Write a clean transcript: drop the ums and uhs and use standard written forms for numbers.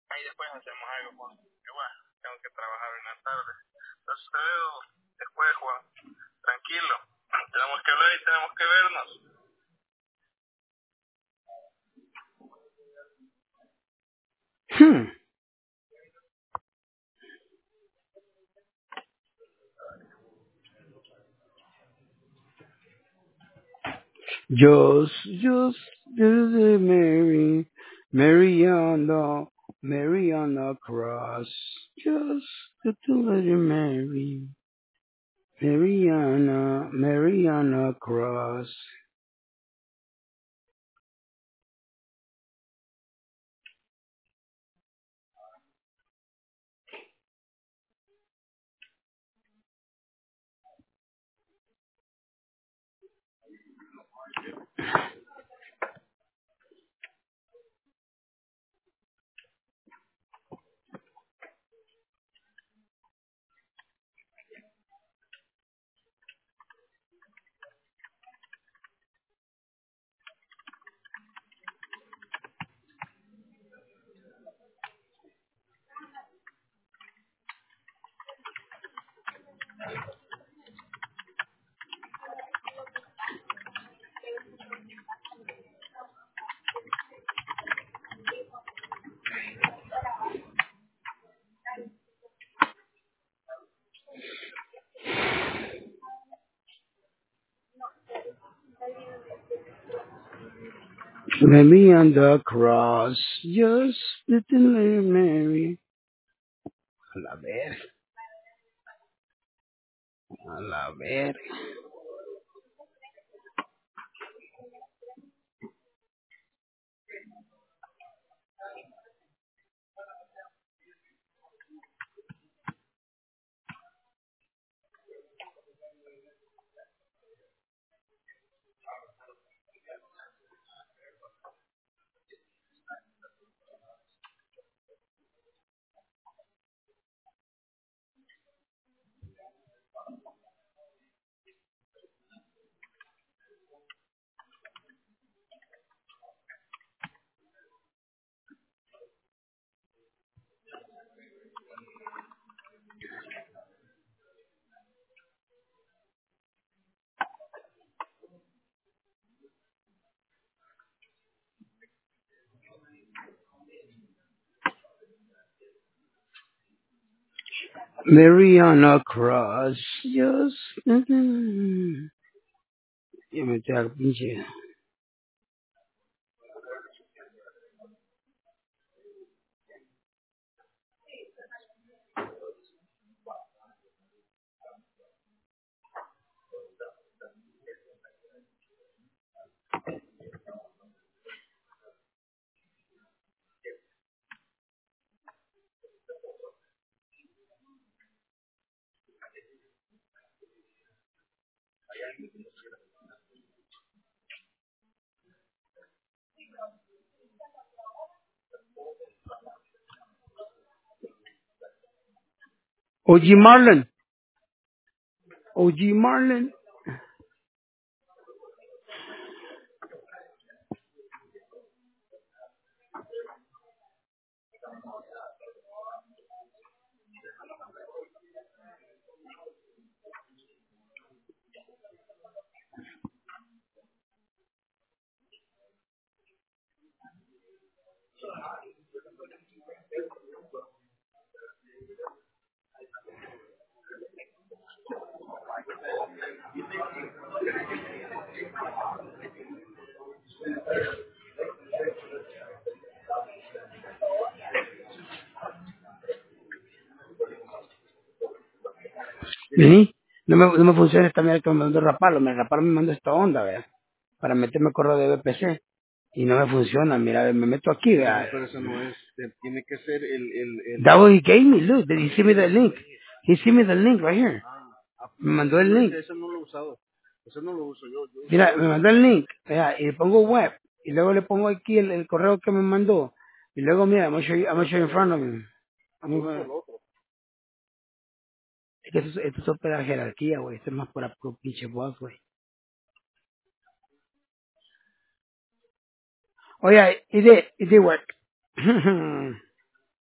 Ahí después hacemos algo, Juan. Que bueno, tengo que trabajar en la tarde. Entonces te veo después, Juan. Tranquilo. Tenemos que hablar y tenemos que vernos. Just Mary, Mary on the cross. Just to Lady Mary, Mary on the cross. Mary on the cross. Just little Lady Mary. A la ver, a la ver. Mary on the cross. Just. Ya me está pinche. OG Marlon. OG Marlon. ¿Sí? No me funciona esta mierda que me mandó Rapalo. Rapalo me mandó esta onda, vea, para meterme correo de BPC. Y no me funciona, mira, me meto aquí, vea. Pero eso no es. Tiene que ser el... That what he gave me, look, he sent me the link. He sent me the link right here. Me mandó el link. Eso no lo he usado. Eso no lo uso yo. Yo uso Mira, me otro. mandó el link, vea, y le pongo web. Y luego le pongo aquí el correo que me mandó. Y luego, mira, I'm gonna show you in front of me. Yo uso el otro. Es que esto es otra jerarquía, güey. Esto es más por pinche voz, güey. Oye, it did work.